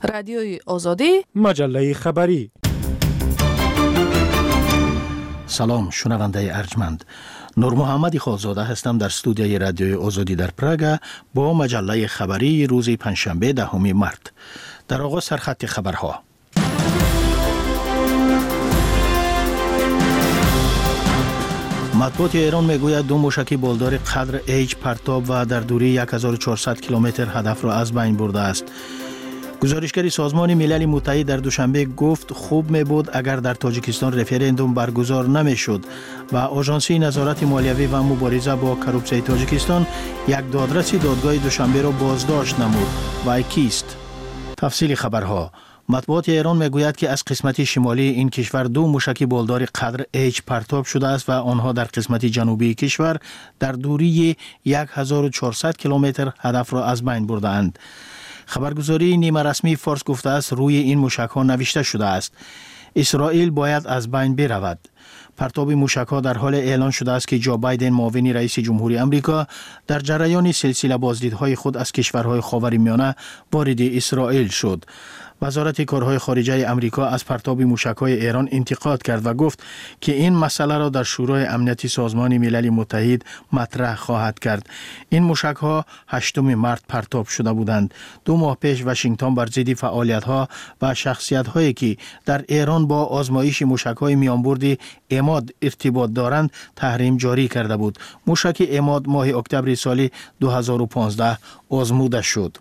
رادیوی آزادی، مجله خبری. سلام شنونده ارجمند. نور محمد خالزاده هستم در استودیوی رادیوی آزادی در پراگ با مجله خبری روز پنجشنبه 10 مارت. در آغاز سرخط خبرها. مطبوعات ایران میگوید دو موشک بالدار قدر ایج پرتاب و در دوری 1400 کیلومتر هدف را از بین برده است. گزارشگری سازمان ملل متحد در دوشنبه گفت خوب می بود اگر در تاجیکستان رفراندوم برگزار نمی شد و آژانسی نظارت مالیوی و مبارزه با کروپسیون تاجیکستان یک دادرسی دادگاه دوشنبه را بازداشت نمود. و کیست؟ تفصیل خبرها. مطبوعات ایران میگوید که از قسمت شمالی این کشور دو موشک بالدار قدر ایج پرتاب شده است و آنها در قسمت جنوبی کشور در دوری 1400 کیلومتر هدف را از بین برده اند. خبرگزاری نیمه رسمی فارس گفته است روی این موشک ها نوشته شده است اسرائیل باید از بین برود. پرتاب موشک ها در حال اعلان شده است که جو بایدن معاون رئیس جمهوری آمریکا در جریان سلسله بازدیدهای خود از کشورهای خاورمیانه وارد اسرائیل شد. وزارت کارهای خارجه آمریکا از پرتاب موشک‌های ایران انتقاد کرد و گفت که این مسئله را در شورای امنیتی سازمان ملل متحد مطرح خواهد کرد. این موشک‌ها 8 مارت پرتاب شده بودند. 2 ماه پیش واشنگتن بر ضد فعالیت‌ها و شخصیت‌هایی که در ایران با آزمایش موشک‌های میانبرد عماد ارتباط دارند تحریم جاری کرده بود. موشک عماد ماه اکتبر سال 2015 آزموده شد.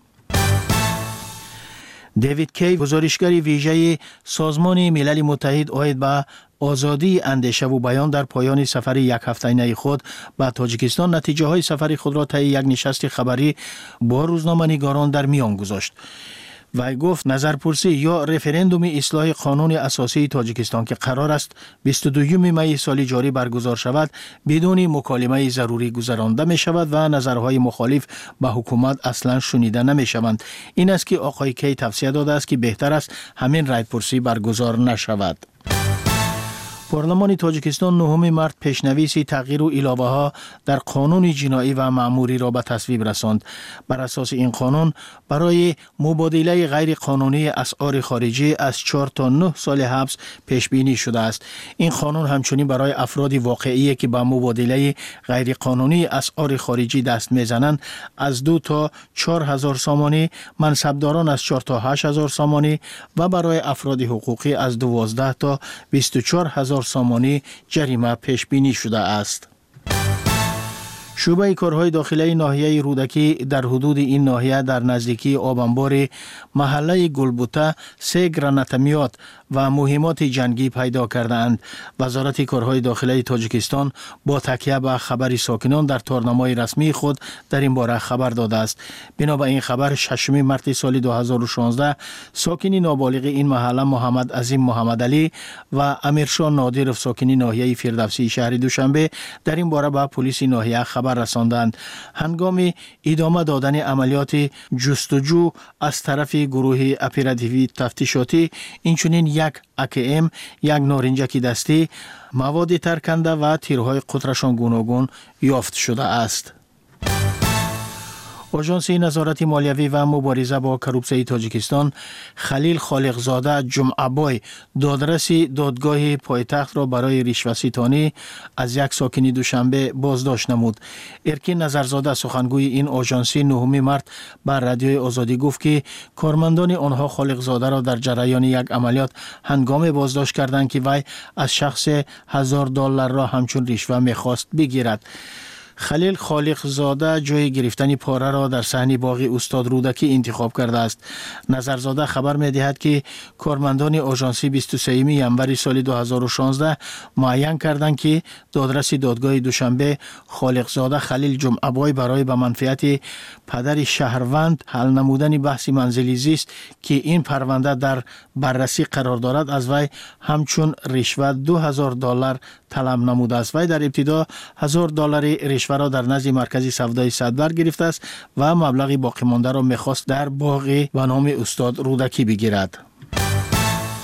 دیوید کی گزارشگر ویژه سازمان ملل متحد عاید به آزادی اندیشه و بیان در پایان سفر یک هفته‌ای خود به تاجیکستان نتیجه های سفر خود را طی یک نشست خبری با روزنامه‌نگاران در میان گذاشت. و گفت نظرپرسی یا رفراندوم اصلاح قانون اساسی تاجیکستان که قرار است 22 می سال جاری برگزار شود بدون مکالمه ضروری گذرانده می شود و نظرهای مخالف به حکومت اصلا شنیده نمی شوند. این است که آقای کی توصیه داده است که بهتر است همین رایپرسی برگزار نشود. پارلمان تاجیکستان 9 مارت پیشنویس تغییر و علاوه ها در قانون جنایی و مأموری را به تصویب رساند. بر اساس این قانون برای مبادله غیر قانونی اسعار خارجی از 4 تا 9 سال حبس پیش بینی شده است. این قانون همچنین برای افراد واقعی که به مبادله غیر قانونی اسعار خارجی دست میزنند از 2 تا 4000 سامانی، منصبداران از 4 تا 8000 سامانی و برای افراد حقوقی از 12 تا 24000 سامانی جریمه پیش بینی شده است. شعبه کارهای داخلی ناحیه رودکی در حدود این ناحیه در نزدیکی آبانبار محله گلبوته 3 گرانیتمیات و مهمات جنگی پیدا کرده اند. وزارت کارهای داخلی تاجیکستان با تکیه به خبر ساکنان در تارنامه رسمی خود در این باره خبر داده است. بنا به این خبر 6 مارت سال 2016 ساکنی نابالغ این محله محمد عظیم محمد علی و امیرشاه نادر ساکنی ناحیه فردوسی شهر دوشنبه در این باره به پلیس ناحیه خبر رساندند. هنگام ادامه دادن عملیات جستجو از طرف گروه اپراتیوی تفتیشاتی اینچنین یک AKM، یک نارنجک دستی، مواد ترکنده و تیرهای قطرشان گوناگون یافت شده است. آژانسی نظارت مالیوی و مبارزه با کروپسیون تاجیکستان خلیل خالقزاده جمعه‌بای دادرس دادگاه پایتخت را برای رشوه‌ستانی از یک ساکن دوشنبه بازداشت نمود. ارکین نظرزاده سخنگوی این آژانسی 9 مارت بر رادیوی آزادی گفت که کارمندان آنها خالقزاده را در جریان یک عملیات هنگام بازداشت کردند که وی از شخص $1000 را همچون رشوه می‌خواست بگیرد. خلیل خالقزاده جای گرفتن پاره را در صحن باغ استاد رودکی انتخاب کرده است. نظرزاده خبر می‌دهد که کارمندان آژانسی 23 ژانویه سال 2016 معین کردند که دادرس دادگاه دوشنبه خالقزاده خلیل جمعه‌بای برای به منفعت پدر شهروند حل نمودن بحث منزلی زیست که این پرونده در بررسی قرار دارد از وی همچون رشوه $2000 طلب نموده است. وی در ابتدا $1000 رشوه را در نزد مرکز سودای صدبر گرفته است و مبلغ باقی مانده را می‌خواست در باغ به نام استاد رودکی بگیرد.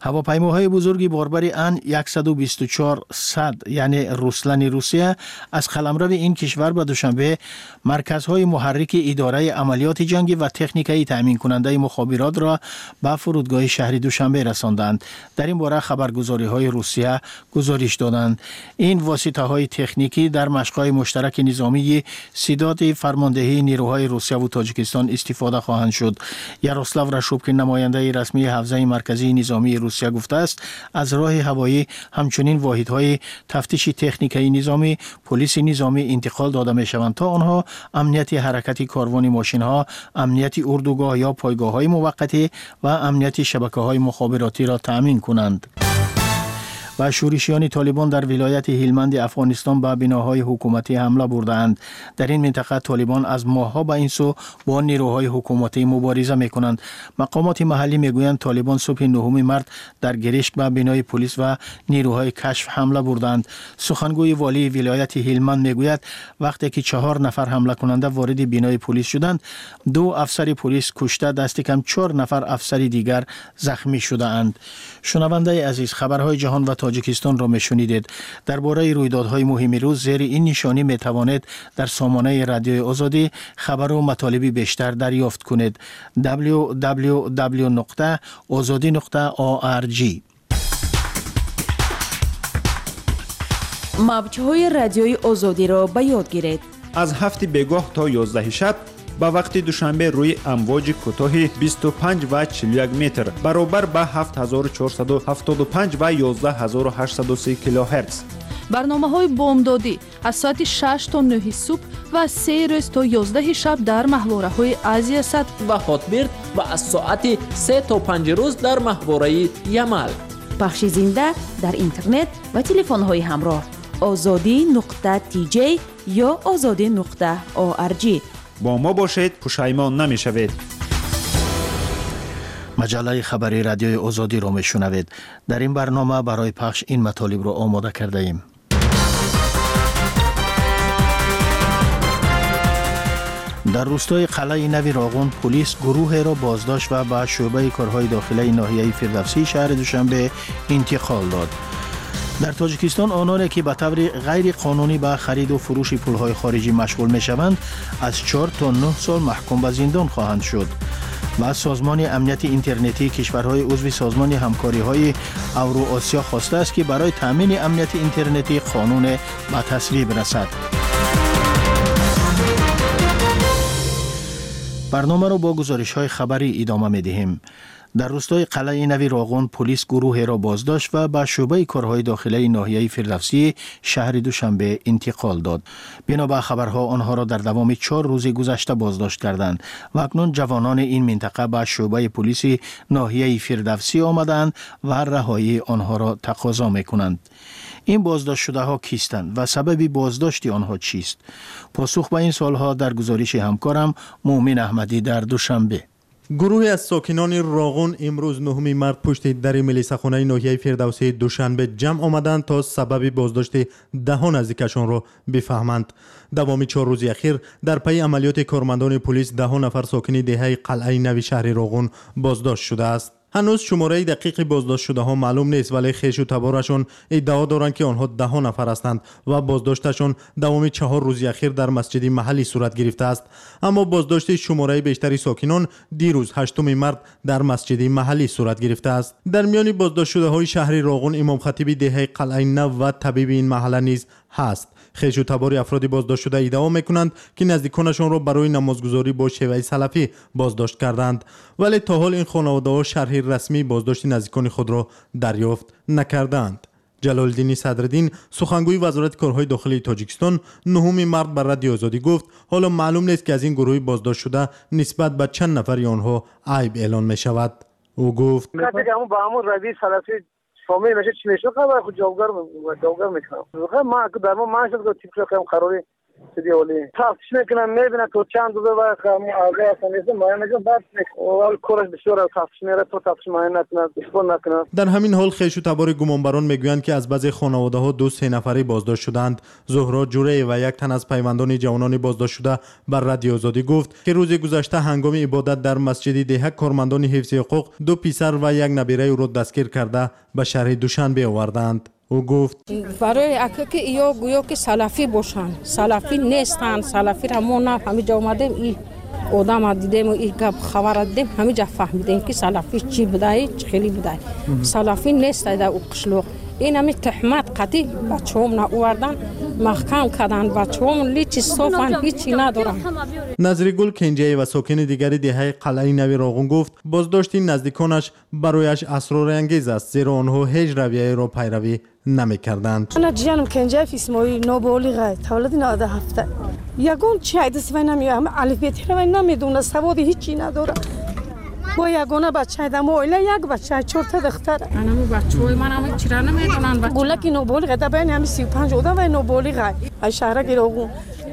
هواپیماهای بزرگ باربر ان 124 صد یعنی روسلن روسیه از قلمرو این کشور به دوشنبه مرکزهای محرک اداره عملیات جنگی و تکنیکی تامین کننده مخابرات را به فرودگاه شهر دوشنبه رساندند. در این باره خبرگزاری‌های روسیه گزارش دادند این واسطه‌های تکنیکی در مشق‌های مشترک نظامی سیدات فرماندهی نیروهای روسیه و تاجیکستان استفاده خواهند شد. یاروسلاو راشوبکین نماینده رسمی حوزه مرکزی نظامی روسیه گفته است از راه هوایی همچنین واحدهای تفتیش تکنیکی نظامی پلیس نظامی انتقال داده می شوند تا آنها امنیت حرکت کاروان ماشین ها، امنیت اردوگاه یا پایگاه های موقتی و امنیت شبکه های مخابراتی را تأمین کنند. و شورشیان طالبان در ولایت هلمند افغانستان به بناهای حکومتی حمله بردند. در این منطقه طالبان از ماه‌ها به این سو با نیروهای حکومتی مبارزه می‌کنند. مقامات محلی می‌گویند طالبان صبح 9 مارس در گرشک به بنای پلیس و نیروهای کشف حمله بردند. سخنگوی والی ولایت هلمند می‌گوید وقتی که 4 نفر حمله کننده وارد بنای پلیس شدند، 2 افسر پلیس کشته، دست کم 4 نفر افسر دیگر زخمی شده‌اند. شنونده عزیز، خبرهای جهان و تاجیکستان را میشنیدید. درباره رویدادهای مهم روز زیر این نشانی میتوانید در سامانه رادیوی آزادی خبر و مطالب بیشتر دریافت کنید. www.azadi.org. موج‌های رادیوی آزادی را به یاد گیرید. از 7 بگاه تا 11 شب با وقت دوشنبه روی امواج کوتاه 25 و 41 متر برابر با 7475 و 11830 کیلوهرتز. برنامه‌های بامدادی از ساعت 6 تا 9 صبح و 3 روز تا 11 شب در ماهواره‌های آسیا صد و هاتبرد و از ساعت 3 تا 5 روز در ماهواره یمل. پخش زنده در اینترنت و تلفن‌های همراه azadi.tj یا azadi.org. با ما باشید، پشیمان نمی‌شوید. مجله خبری رادیوی آزادی را میشنوید. در این برنامه برای پخش این مطالب را آماده کرده ایم. در روستای قلعه نوی راغون پلیس گروه را بازداشت و به شعبه کارهای داخلی ناحیه فردوسی شهر دوشنبه انتقال داد. در تاجیکستان آنانی که به طور غیر قانونی به خرید و فروش پولهای خارجی مشغول می شوند از 4 تا 9 سال محکوم به زندان خواهند شد. و سازمان امنیت اینترنتی کشورهای عضو سازمان همکاری‌های اورو-آسیا خواسته است که برای تامین امنیت اینترنتی قانون به تصویب رسد. برنامه را با گزارش‌های خبری ادامه می‌دهیم. در روستای قلعه نوی راغون پلیس گروه را بازداشت و به شعبه کارهای داخلی ناحیه فردوسی شهر دوشنبه انتقال داد. بنابر خبرها آنها را در دوام 4 روز گذشته بازداشت کردند و اکنون جوانان این منطقه به شعبه پلیس ناحیه فردوسی آمدند و رهایی آنها را تقاضا می‌کنند. این بازداشت شده ها کیستند و سبب بازداشت آنها چیست؟ پاسخ به این سوالها در گزارش همکارم مومن احمدی در دوشنبه. گروهی از ساکنان راغون امروز 9 مارس پشت در ملیسه‌خانه ناحیه فردوسی دوشنبه جمع آمدند تا سبب بازداشت 10 نزدیکشان را بفهمند. دوام 4 روز اخیر در پی عملیات کارمندان پلیس 10 نفر ساکن دهه قلعه نوی شهر راغون بازداشت شده است. هنوز شماره دقیق بازداشت شده ها معلوم نیست، ولی خویش و تبارشان ادعا دارند که آنها 10 نفر هستند و بازداشتشان دوام 4 روز اخیر در مسجد محلی صورت گرفته است. اما بازداشت شماره بیشتری ساکنان دیروز 8 مارس در مسجد محلی صورت گرفته است. در میان بازداشت شده های شهر راغون امام خطیب دهه قلعه نو و طبیب این محله نیز هست. خویش و تبار افراد بازداشت شده ادعا میکنند که نزدیکانشان را برای نمازگزاری با شیوه سلفی بازداشت کردند، ولی تا حال این خانواده ها شرح رسمی بازداشت نزدیکان خود را دریافت نکردند. جلال‌الدین صدرالدین سخنگوی وزارت کارهای داخلی تاجیکستان 9 مارس بر رادیو آزادی گفت حالا معلوم نیست که از این گروه بازداشت شده نسبت به چند نفر آنها عیب اعلان می شود. او گفت فامیل میشه چی میشه خبر خود جوابگر میکنم. ما در ما معاش رو تیپ کنم قراری سریالی تفتیش میکنن میبینن تو چند روزه و آقای اصلا معاینه بعد اول کارش بسیار تفتیش میره تو تفتیش معاینه نکنه بسیار نکنه. در همین حال خویش و تبار گمانبران میگویند که از بعضی خانواده‌ها 2-3 نفری بازداشت شدند. زهرا جوره و یک تن از پیوندان جوانان بازداشت شده بر رادیو آزادی گفت که روز گذشته هنگام عبادت در مسجد دهک کارمندان حفظ حقوق 2 پسر و یک نبیره او را دستگیر کرده به شهر دوشنبه آوردند. او گفت برای اکه یا گویا که سلفی باشن، سلفی نیستن، سلفی را ما نه همینجا اومدیم این آدم دیدیم و این خبر دیدیم همینجا فهمیدیم که سلفی چی بوده چه خیلی بوده. سلفی نیست در او قشلوق. این همی تحمت قدی بچه هم ناوردن محکم کردن بچه هم لیچی صوفن هیچی ندارن. نظریگل کنجی و ساکن دیگری دهه قلعه نوی راغون گفت بازداشت نزدیکانش برایش اسرارانگیز است زیرا آنها هیچ رویه را پیروی نمی‌کردند. انا جانم کنجی فیسموی نوبولیغه تولد 97 یگون چی ایدس و نمیام الفبیت رو نمیدونه سواد هیچی نداره. با یگونه بچه دم اوله یک بچه 4 تا دختر. منم بچه‌ای منم چرا نمیدونن گولکی نوبولیغه تا بین هم 35 آدم و نوبولیغه ای شهر گیرو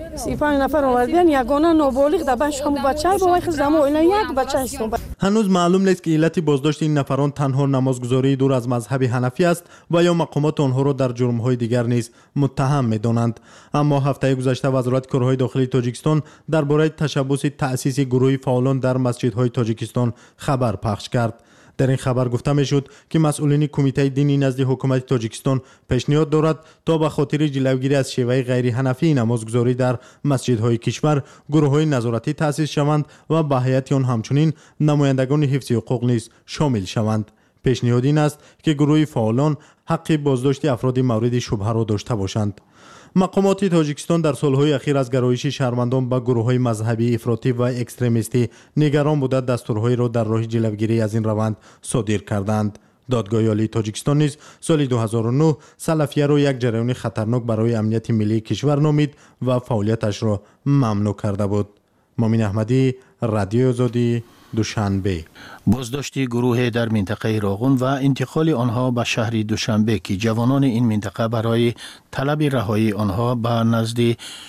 35 نفر اومدن یگونه نوبولیغ تا بین شما بچه با خزم اوله یک بچه است. هنوز معلوم نیست که علت بازداشت این نفران تنها نمازگزاری دور از مذهب حنفی است و یا مقامات آنها را در جرم‌های دیگر نیز متهم می‌دانند. اما هفته گذشته وزارت کارهای داخلی تاجیکستان درباره تشبث تأسیس گروهی فعالان در مسجدهای تاجیکستان خبر پخش کرد. در این خبر گفته میشد که مسئولین کمیته دینی نزد حکومت تاجیکستان پیشنهاد دارد تا به خاطر جلوگیری از شیوه غیر حنفی نمازگزاری در مسجدهای کشور گروه‌های نظارتی تأسیس شوند و به هیئت آن همچنین نمایندگان حفظ حقوق نیز شامل شوند. پیشنهاد این است که گروه فعالان حق بازداشت افراد مورد شبهه را داشته باشند. مقامات تاجیکستان در سالهای اخیر از گرایش شهروندان به گروه‌های مذهبی افراطی و اکستریمیستی نگران بوده دستورهایی را در راه جلوگیری از این روند صادر کردند. دادگاه عالی تاجیکستان نیز سال 2009 سلفیه را یک جریان خطرناک برای امنیت ملی کشور نامید و فعالیتش را ممنوع کرده بود. مامین احمدی، رادیو آزادی، دوشنبه. بازداشت گروه در منطقه راغون و انتقال آنها به شهر دوشنبه که جوانان این منطقه برای طلب رهایی آنها به نزد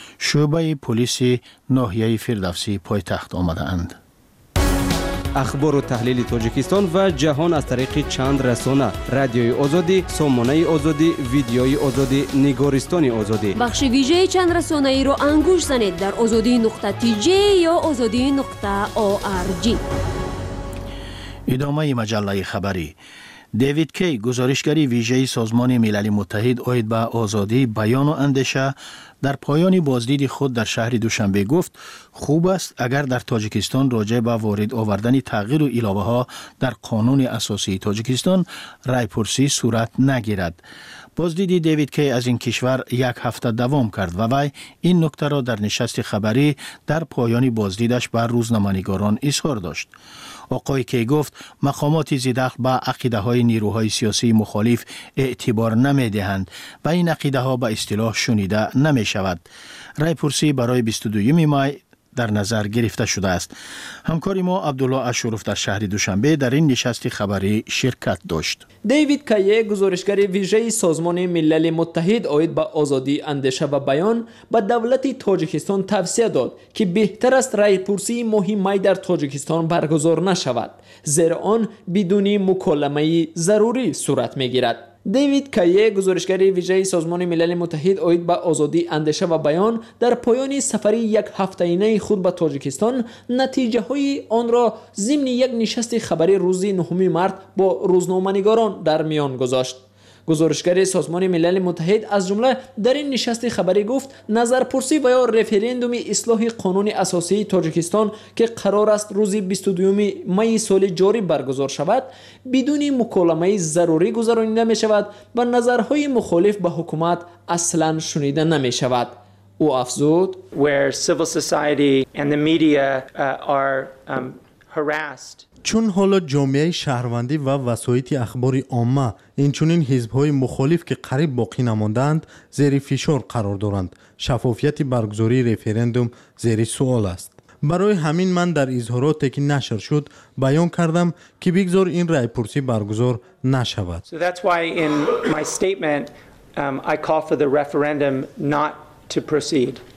شعبه پلیس ناحیه فردوسی پایتخت آمدند. اخبار و تحلیل تاجیکستان و جهان از طریق چند رسانه: رادیوی آزادی، سامانه آزادی، ویدیوی آزادی، نگارستان آزادی. بخش ویژه چند رسانه ای را انگوش زنید در azadi.tj یا azadi.org. ادامه مجله خبری. دیوید کی، گزارشگری ویژه سازمان ملل متحد عاید به آزادی، بیان و اندیشه، در پایان بازدید خود در شهر دوشنبه گفت خوب است اگر در تاجیکستان راجع به وارد آوردن تغییر و علاوه ها در قانون اساسی تاجیکستان رایپرسی صورت نگیرد. بازدید دیوید کی از این کشور 1 هفته دوام کرد و وی این نکته را در نشست خبری در پایان بازدیدش بر روزنامه‌نگاران اظهار داشت. آقای کی گفت مقامات ضدعقل به عقیده های نیروهای سیاسی مخالف اعتبار نمی دهند و این عقیده ها به اصطلاح شنیده نمی شود. رایپرسی برای 22 می در نظر گرفته شده است. همکار ما عبدالله اشرف در شهر دوشنبه در این نشست خبری شرکت داشت. دیوید کی، گزارشگر ویژه سازمان ملل متحد عاید به آزادی اندیشه و بیان، به دولت تاجیکستان توصیه داد که بهتر است رایپرسی مهمی در تاجیکستان برگزار نشود، زیرا آن بدون مکالمه ضروری صورت میگیرد. دیوید کی، گزارشگر ویژه سازمان ملل متحد عاید به آزادی اندیشه و بیان، در پایان سفری 1 هفته‌ای خود به تاجیکستان نتیجه های آن را ضمن یک نشست خبری روز 9 مارس با روزنامه‌نگاران در میان گذاشت. گزارشگر سازمان ملل متحد از جمله در این نشست خبری گفت نظرپرسی و یا رفراندوم اصلاح قانون اساسی تاجیکستان که قرار است روز 22 می سال جاری برگزار شود بدون مکالمه ضروری گذرانیده می شود و نظرهای مخالف به حکومت اصلا شنیده نمی شود. او افزود where civil society and the media are harassed. چون حالا جامعه شهروندی و وسایط اخبار عامه اینچنین حزب‌های مخالف که قریب باقی نماندند زیر فشار قرار دارند، شفافیت برگزاری رفراندوم زیر سوال است. برای همین من در اظهاراتی که نشر شد بیان کردم که بگذار این رایپرسی برگزار نشود. So that's why in my statement I call for the referendum not to proceed.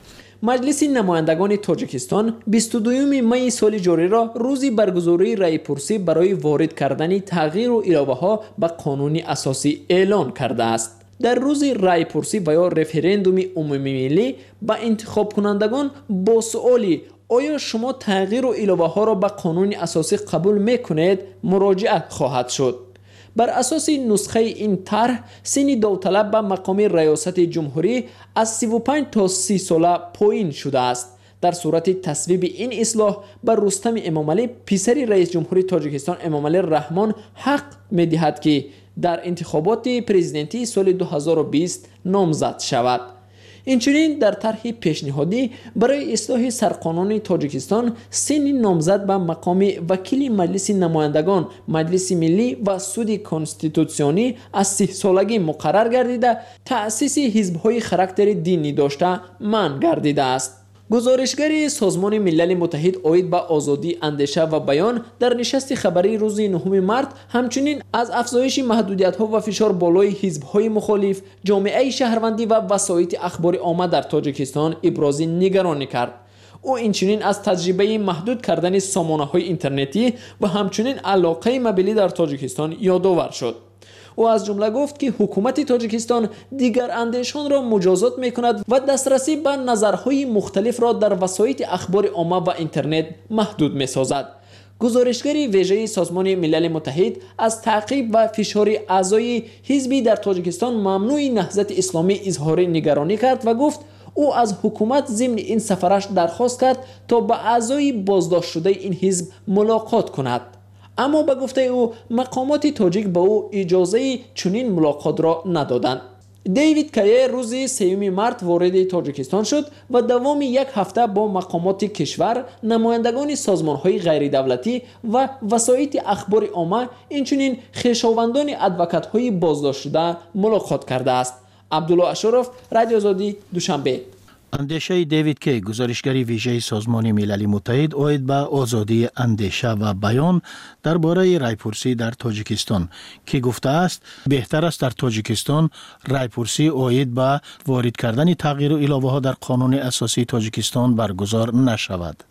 مجلس نمایندگان تاجیکستان 22 می سال جاری را روزی برگزاری رای پرسی برای وارد کردن تغییر و اضافه ها به قانون اساسی اعلان کرده است. در روز رای پرسی و یا رفراندوم عمومی ملی به انتخاب کنندگان با سوالی آیا شما تغییر و اضافه ها را به قانون اساسی قبول میکنید مراجعه خواهد شد. بر اساس نسخه این طرح سن داوطلب به مقام ریاست جمهوری از 35 تا 30 ساله پایین شده است. در صورت تصویب این اصلاح بر رستم امامعلی پسر رئیس جمهوری تاجیکستان امامعلی رحمان حق می‌دهد که در انتخابات پرزیدنتی سال 2020 نامزد شود. اینچنین در طرح پیشنهادی برای اصلاح سرقانون تاجیکستان سن نامزد به مقام وکیل مجلس نمایندگان مجلس ملی و سود کنستیتوسیونی از 30 سالگی مقرر گردیده تأسیس حزب‌های خاراکتر دینی داشته منع گردیده است. گزارشگر سازمان ملل متحد عاید به آزادی اندیشه و بیان در نشست خبری روز 9 مارس همچنین از افزایش محدودیت‌ها و فشار بالای حزب‌های مخالف، جامعه شهروندی و وسایط اخبار عامه در تاجیکستان ابراز نگرانی کرد. او اینچنین از تجربه محدود کردن سامانه‌های اینترنتی و همچنین علاقه ملی در تاجیکستان یادآور شد. او از جمله گفت که حکومت تاجیکستان دیگر اندیشان را مجازات می‌کند و دسترسی به نظرهای مختلف را در وسایط اخبار عامه و اینترنت محدود می‌سازد. گزارشگر ویژه سازمان ملل متحد از تعقیب و فشار اعضای حزبی در تاجیکستان ممنوع نهضت اسلامی اظهار نگرانی کرد و گفت او از حکومت ضمن این سفرش درخواست کرد تا با اعضای بازداشت شده این حزب ملاقات کند. اما به گفته او مقامات تاجیک به او اجازه چنین ملاقات را ندادند. دیوید کایه روز 3 مارس وارد تاجیکستان شد و دوام یک هفته با مقامات کشور، نمایندگان سازمان‌های غیر دولتی و وسایط اخبار عامه اینچنین خویشاوندان ادوکات‌های بازداشت شده ملاقات کرده است. عبدالله اشرف، رادیو آزادی، دوشنبه. اندیشه دیوید کی، گزارشگر ویژه سازمان ملل متحد عاید به آزادی اندیشه و بیان درباره رایپرسی در تاجیکستان که گفته است بهتر است در تاجیکستان رایپرسی عاید به وارد کردن تغییر و اضافه ها در قانون اساسی تاجیکستان برگزار نشود.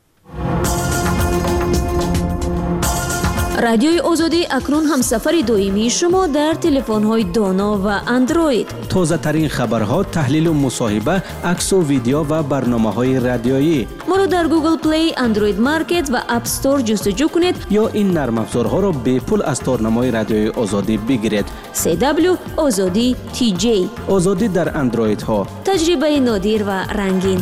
رادیوی آزادی اکنون همسفر دائمی شما در تلفن‌های دانا و اندروید. تازه ترین خبرها، تحلیل و مصاحبه، عکس و ویدیو و برنامه‌های رادیویی. ما را در گوگل پلی، اندروید مارکت و اپ استور جستجو کنید یا این نرم افزارها را به پول از تارنمای رادیوی آزادی بگیرید. CW آزادی TJ. آزادی در اندروید ها. تجربه نادر و رنگین.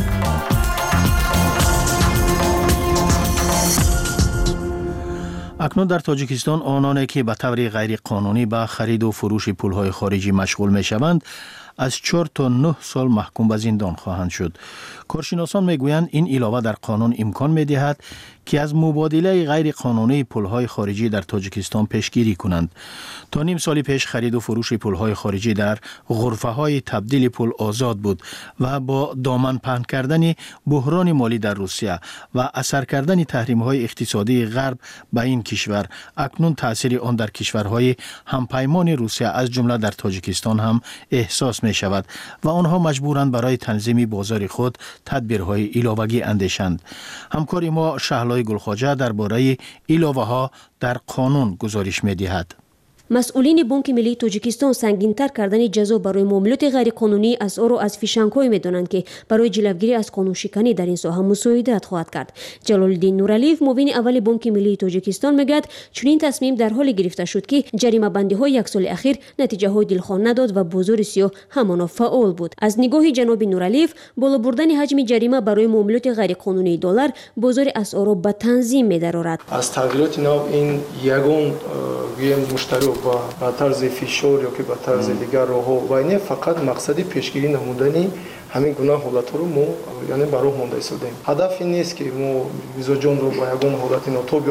اکنون در تاجیکستان آنانی که به طور غیر قانونی به خرید و فروش پولهای خارجی مشغول می شوند از 4 تا 9 سال محکوم به زندان خواهند شد. کارشناسان میگویند این علاوه در قانون امکان می‌دهد که از مبادله غیر قانونی پولهای خارجی در تاجیکستان پیشگیری کنند. تا نیم سال پیش خرید و فروش پولهای خارجی در غرفه‌های تبدیل پول آزاد بود و با دامن پهن کردن بحران مالی در روسیه و اثر کردن تحریم‌های اقتصادی غرب به این کشور، اکنون تأثیر آن در کشورهای همپیمان روسیه از جمله در تاجیکستان هم احساس می شود و آنها مجبورند برای تنظیم بازار خود تدبیرهای علاوه‌ای اندیشند. همکار ما شهلای گلخواجه درباره علاوه ها در قانون گزارش می دهد. مسئولین بانک ملی تاجیکستان سنگین‌تر کردن جزا برای معاملات غیرقانونی از آن را از فیشنگ‌های می‌دانند که برای جلوگیری از قانون شکنی در این ساحه مساعدت خواهد کرد. جلال‌الدین نورعلیف معاون اول بانک ملی تاجیکستان میگوید چنین تصمیم در حال گرفته شد که جریمه بندی‌های یک سال اخیر نتیجه‌های دلخواه نداد و بازار سیاه همانا فعال بود. از نگاه جناب نورعلیف بالا بردن حجم جریمه برای معاملات غیرقانونی دلار بازار اسعار را به تنظیم می‌دارد. از تغییرات نو این یگان مشتری با طرز فشار یا که با طرز دیگر راه‌ها و این فقط مقصدی پیشگیری نمودنی همین گونه حالت‌ها رو ما یعنی برای مونده ایستادیم. هدف این نیست که ما ویزا جان رو با یگان حالت ناتو بیاریم.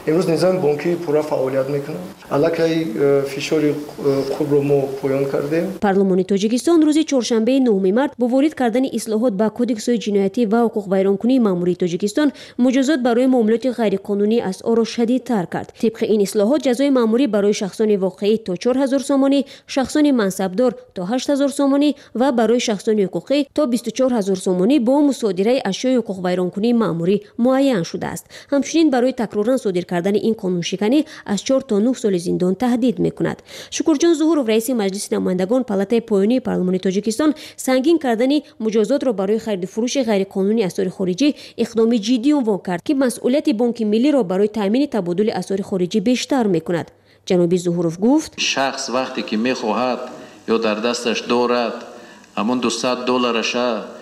امروز نظام بانکی پورا فعالیت میکنه. الکی فشاری خوب رو ما پایان کردیم. پارلمانی تاجیکستان روز چهارشنبه 9 مارس با وارد کردن اصلاحات به کدکس جنایتی و حقوق ویرانکنی ماموری تاجیکستان مجازات برای معاملات غیرقانونی اسعار را شدیدتر کرد. طبق این اصلاحات جزای ماموری برای شخصان واقعی تا 4000 سومانی، شخصان منصبدار تا 8000 سومانی و برای شخصان حقوقی تا 24000 سومانی با مصادره اشیاء حقوق ویرانکنی ماموری معین شده است. همچنین برای تکرارا صادر کردن این قانون شکنی از 4 تا 9 سال زندان تهدید میکند. شکرجان ظهورов رئیس مجلس نمایندگان پالاتای پایانی پارلمانی تاجیکستان سنگین کردن مجازات را برای خرید فروش غیرقانونی اسعار خارجی اقدام جدی عنوان کرد که مسئولیت بانک ملی را برای تامین تبادل اسعار خارجی بیشتر میکند. جناب ظهورов گفت شخص وقتی که میخواهد یا در دستش دارد همون $200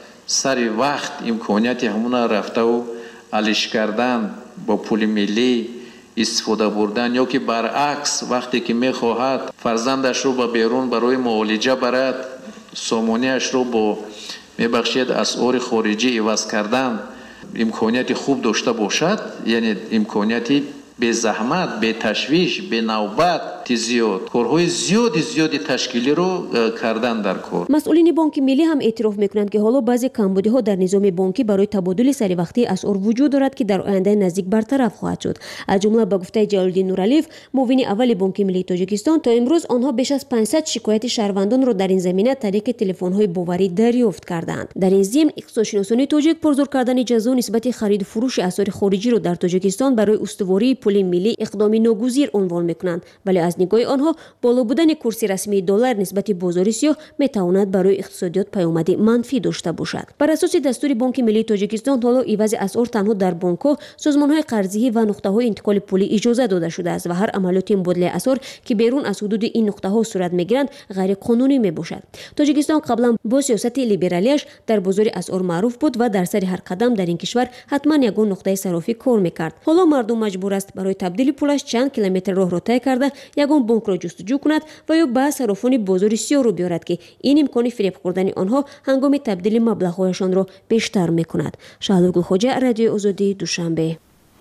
سر وقت امکانیت همون رفته و علیش کردن با پول ملی استفاده بردن یا که برعکس وقتی که میخواهد فرزندش رو به بیرون برای معالجه برد سامانیش رو با میبخشید اسعار خارجی عوض کردن امکانیت خوب داشته باشد، یعنی امکانیتی به زحمت، به تشویش، به نوبت زیاد کارهای زیادی تشکیلی رو کردن در کار. مسئولین بانک ملی هم اعتراف میکنند که حالا بعضی کمبودی ها در نظام بانکی برای تبادل سری وقتی اسعار وجود دارد که در آینده نزدیک برطرف خواهد شد. از جمله به گفته جلال‌الدین نورالیف معاون اول بانک ملی تاجیکستان تا امروز آنها بیش از 500 شکایت شهروندان را در این زمینه طریق تلفن های باوری دریافت کردند. در این ضمن اقتصادشناسان تاجیک پرزور کردن جزا نسبت خرید فروش اسعار خارجی را در تاجیکستان برای استواری پول ملی اقدام ناگزیر عنوان میکنند، ولی از نگاه آنها بالا بودن کورس رسمی دلار نسبت بازار سیاه میتواند برای اقتصادیات پیامد منفی داشته باشد. بر اساس دستور بانک ملی تاجیکستان حالا عوض اسعار تنها در بانک‌ها، سازمان‌های قرضه‌ای و نقطه‌های انتقال پولی اجازه داده شده است و هر عملیات مبادله اسعار که بیرون از حدود این نقطه‌ها صورت می‌گیرند غیر قانونی میباشد. تاجیکستان قبلا با سیاست لیبرالیش در بازار اسعار معروف بود و در سر هر قدم در این کشور حتما یگان نقطه صرافی کار می‌کرد. حالا مردم مجبور است برای تبدیل پولش چند کیلومتر راه را طی کرده یگان بانک را جستجو کند و یا به صرافان بازار سیاه رو بیارد که این امکان فریب خوردن آنها هنگام تبدیل مبلغ‌هایشان را بیشتر میکند. شهلوگل خوجه، رادیوی آزادی، دوشنبه.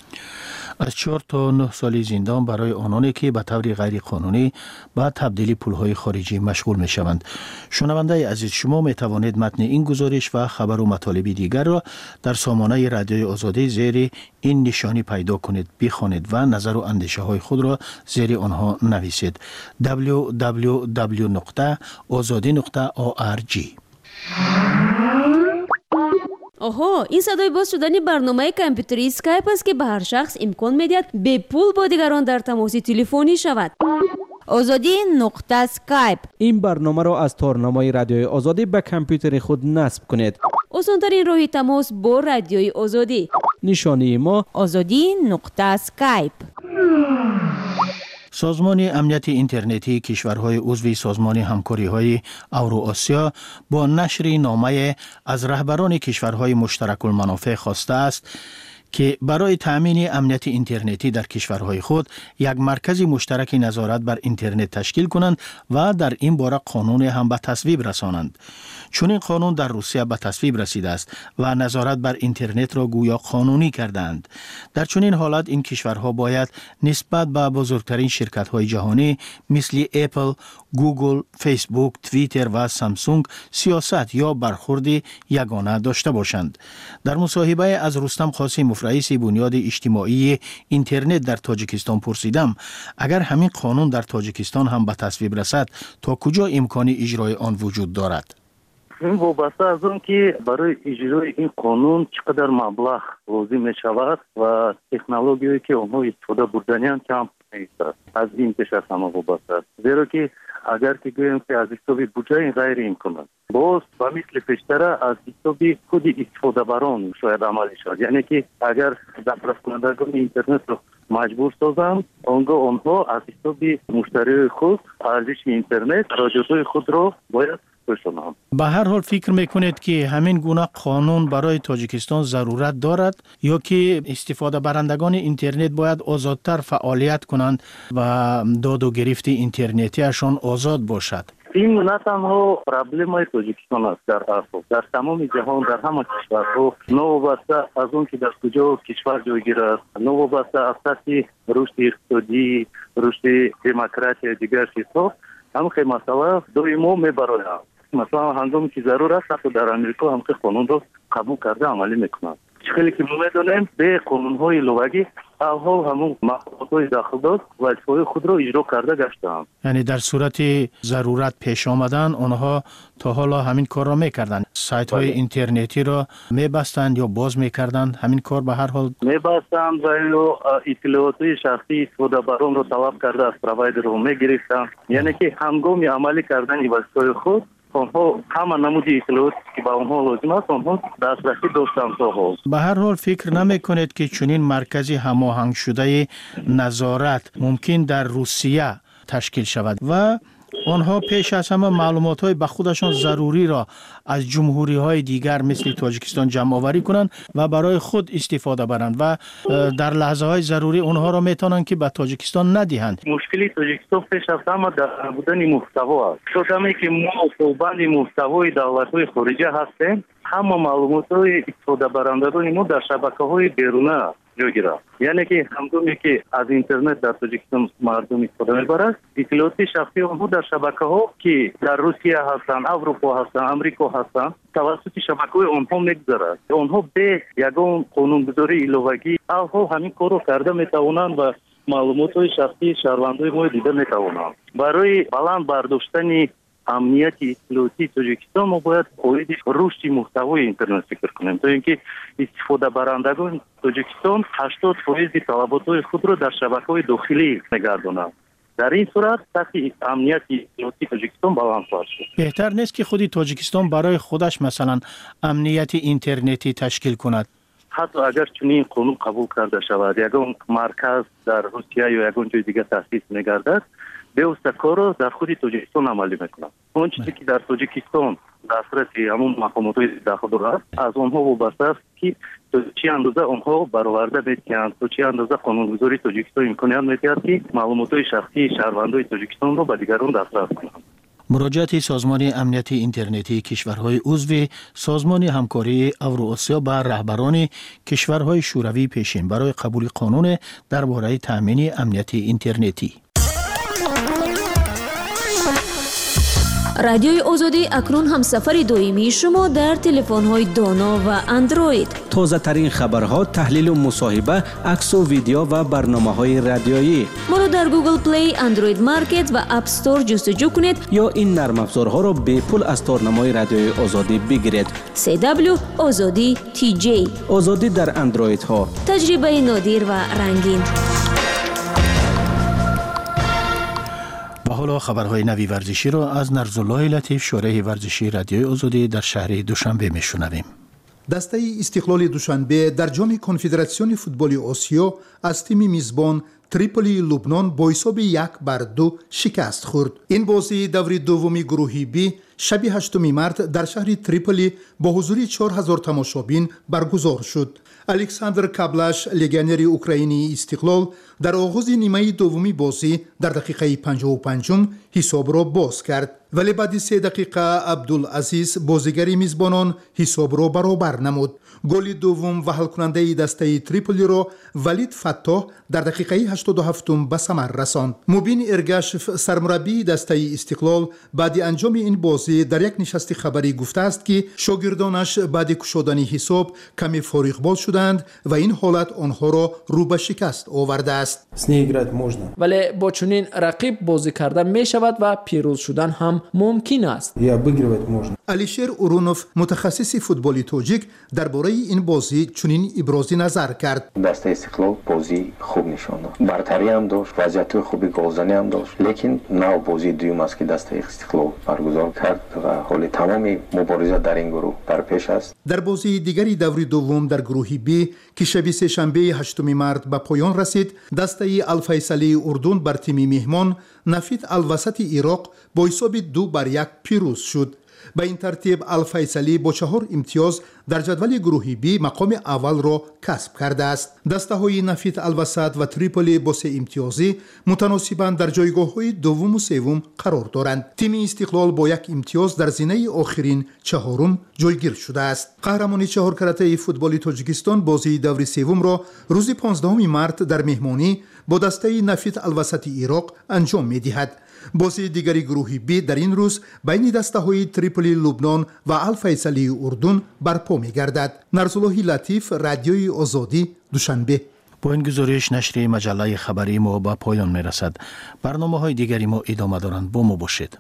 از 4 تا 9 سال زندان برای آنانی که به طور غیر قانونی با تبدیل پولهای خارجی مشغول می شوند. شنونده عزیز، شما می توانید متن این گزارش و خبر و مطالب دیگر را در سامانه رادیوی آزادی زیر این نشانی پیدا کنید، بخوانید و نظر و اندیشه های خود را زیر آنها نویسید. www.azadi.org. آها، این صدای باز شدن برنامه کامپیوتری اسکایپ است که به هر شخص امکان میدهد به پول با دیگران در تماس تلفنی شود. آزادی نقطه اسکایپ. این برنامه را از تارنمای رادیوی آزادی به کامپیوتر خود نصب کنید. آسان‌ترین راه تماس با رادیوی آزادی. نشانی ما آزادی نقطه اسکایپ. سازمان امنیت اینترنتی کشورهای عضو سازمان همکاری‌های اورو-آسیا با نشر نامه از رهبران کشورهای مشترک المنافع خواسته است که برای تأمین امنیت اینترنتی در کشورهای خود یک مرکز مشترک نظارت بر اینترنت تشکیل کنند و در این باره قانون هم به تصویب رسانند. چون این قانون در روسیه به تصویب رسیده است و نظارت بر اینترنت را گویا قانونی کردند. در چنین حالت این کشورها باید نسبت به بزرگترین شرکت‌های جهانی مثل اپل، گوگل، فیسبوک، توییتر و سامسونگ سیاست یا برخورد یگانه داشته باشند. در مصاحبه از رستم قاسم، رئیس بنیاد اجتماعی اینترنت در تاجیکستان، پرسیدم اگر همین قانون در تاجیکستان هم به تصویب رسد تا کجا امکان اجرای آن وجود دارد؟ این وابسته از اون که برای اجرای این قانون چقدر مبلغ لازم می شود و تکنولوژیایی که آنها استفاده بردنیان کم نیست. از این پیش از همه وابسته است. زیرا که اگر که گویم که از حساب بودجه غیر امکان است، باز و مثل پیشتر از حساب خود استفاده بران شاید عملی شد. یعنی که اگر دریافت کنندگان اینترنت رو مجبور سازند، آنها از حساب مشتری خود ارزش اینترنت راجعات خود رو باید بشنوند. به هر حال فکر میکنید که همین گونه قانون برای تاجیکستان ضرورت دارد یا که استفاده برندگان اینترنت باید آزادتر فعالیت کنند و داد و گرفت اینترنتیشان آزاد باشد؟ این نه تنها پرابلمای توجیکستان است در اصل در تمام جهان در همه کشورها نوبسته از اون که در کجا کشور جایگیر است نوبسته اساسی رشد اقتصادی رشد دموکراسی دیگر چیزها هم که مسئله دویمو میبرند مثلا هنگامی که ضرور است حتی در امریکا هم که قانون رو قبول کرده عملی میکنند خیلی که میدونیم به قانون‌های لغوی حال همون مقامات داخل داد وظیفه خود را اجرا کرده گشتند. یعنی در صورت ضرورت پیش آمدن آنها تا حالا همین کار را میکردند سایت های اینترنتی را میبستند یا باز میکردند همین کار به هر حال میبستند و اطلاعات شخصی استفاده بران را طلب کرده از پروایدر را میگرفتند یعنی که هنگام عملی کردن وظیفه خود آنها همه نمود اطلاعات که به آنها لازم است آنها دسترسی داشتند تا حال. به هر حال فکر نمی کنید که چنین مرکزی هماهنگ شده نظارت ممکن در روسیه تشکیل شود و آنها پیش از همه معلومات های به خودشان ضروری را از جمهوری های دیگر مثل تاجیکستان جمع آوری کنند و برای خود استفاده برند و در لحظه های ضروری آنها را میتونند که به تاجیکستان ندهند. مشکلی تاجیکستان پیش از همه در بودن محتوا است. چون که ما صوبند محتوای دولت‌های خارجی هستیم همه معلومات های استفاده برندگان ما در شبکه‌های بیرونه جایگیره. یعنی که هنگامی که از اینترنت در تاجیکستان مردم استفاده میبرند اطلاعات شخصی آنها در شبکه‌ها که در روسیه هستند اروپا هستند امریکا هستند توسط شبکه‌های آنها میگذرد آنها به یگان قانونگذاری لغوی آنها همین کار را کرده میتوانند و معلومات شخصی شهروندان ما دیده میتوانند برای بلند برداشتن امنیت اطلاعاتی تاجیکستان ما باید باید رشد محتوای اینترنت فکر کنیم تا اینکه استفاده برندگان تاجیکستان 80% طلبات خود را در شبکه‌های داخلی نگه دارند. در این صورت سطح امنیت اطلاعاتی تاجیکستان بالانس شد. بهتر نیست که خودی تاجیکستان برای خودش مثلا امنیت اینترنتی تشکیل کند؟ حتی اگر چنین قانون قبول کرده شود یگان مرکز در روسیه یا یگان جای دیگر تأسیس می‌گردد بیوسته کار در خود تاجیکستان عملی میکنند. اون چیزی که در تاجیکستان دسترسی همون مقامات داخل دارد از آنها وابسته است که چه اندازه آنها برآورده میکنند تا چه اندازه قانونگذاری تاجیکستان امکانیت میدهد که معلومات شخصی شهروندان تاجیکستان را به دیگران دسترس کنند. مراجعت سازمان امنیت اینترنتی کشورهای عضو سازمان همکاری اوراسیا به رهبران کشورهای شوروی پیشین برای قبول قانون درباره تامین امنیت اینترنتی. رادیوی آزادی اکنون هم سفر دائمی شما در تلفن‌های دانا و اندروید. تازه ترین خبرها، تحلیل و مصاحبه، عکس و ویدیو و برنامه‌های رادیویی. ما را در گوگل پلی، اندروید مارکت و اپ استور جستجو کنید یا این نرم افزارها را به پول از تارنمای رادیوی آزادی بگیرید. CW آزادی TJ آزادی در اندروید ها. تجربه نادر و رنگین. و حالا خبرهای نوی ورزشی را از نرزالله لطیف شورای ورزشی رادیوی آزادی در شهر دوشنبه میشنویم. دسته استقلال دوشنبه در جام کنفدراسیون فوتبال آسیا از تیم میزبان تریپولی لبنان با حساب 1-2 شکست خورد. این بازی دور دومی گروهی بی شب 8 مارس در شهر تریپولی با حضور 4000 تماشابین برگزار شد. الکساندر کابلاش لگنر اوکراینی استقلال در آغاز نیمه دومی بازی در دقیقه 55 حساب را باز کرد ولی بعد 3 دقیقه عبدالعزیز بازیگر میزبانان حساب را برابر نمود. گل دوم و حل کننده دسته تریپولی را ولید فتاح در دقیقه 87 به ثمر رساند. مبین ارگاشف سرمربی دسته استقلال بعد انجام این بازی در یک نشست خبری گفته است که شاگردانش بعد کشودن حساب کمی فارغبال شدند و این حالت آنها را رو به شکست آورده است. ولی با چنین رقیب بازی کردن می شود و پیروز شدن هم ممکن است. علیشیر اورونوف متخصص فوتبال تاجیک درباره این بازی چنین ابراز نظر کرد. دسته استقلال بازی خوب نشان داد. برتری هم داشت، وضعیت خوبی گلزنی هم داشت، لیکن نو بازی دوم است که دسته استقلال برگزار کرد و حال تمام مبارزه در این گروه در پیش است. در بازی دیگری دور دوم در گروه بی که شب سه‌شنبه 8 مارس به پایان رسید، دسته الفیصلی اردن بر تیم میهمان نفید الوسط عراق با حساب 2-1 پیروز شد. به این ترتیب الفیصلی با 4 امتیاز در جدول گروهی بی مقام اول را کسب کرده است. دسته های نفیت الوسط و تریپولی با 3 امتیازی متناسباً در جایگاه های دوم و سوم قرار دارند. تیم استقلال با 1 امتیاز در زینه آخرین 4م جایگیر شده است. قهرمانی 4 کرته فوتبال تاجیکستان بازی دور سوم را روز 15 مارت در مهمانی با دسته نفیت الوسط عراق انجام می دهد. بازی دیگری گروهی بی در این روز بین دسته های تریپولی لبنان و الفیصلی اردن برپا می گردد. نرسالله لطیف، رادیوی آزادی، دوشنبه. با این گزارش نشر مجله خبری ما به پایان می رسد. برنامه های دیگری ما ادامه دارند. با ما باشید.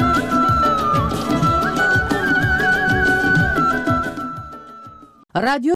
رادیو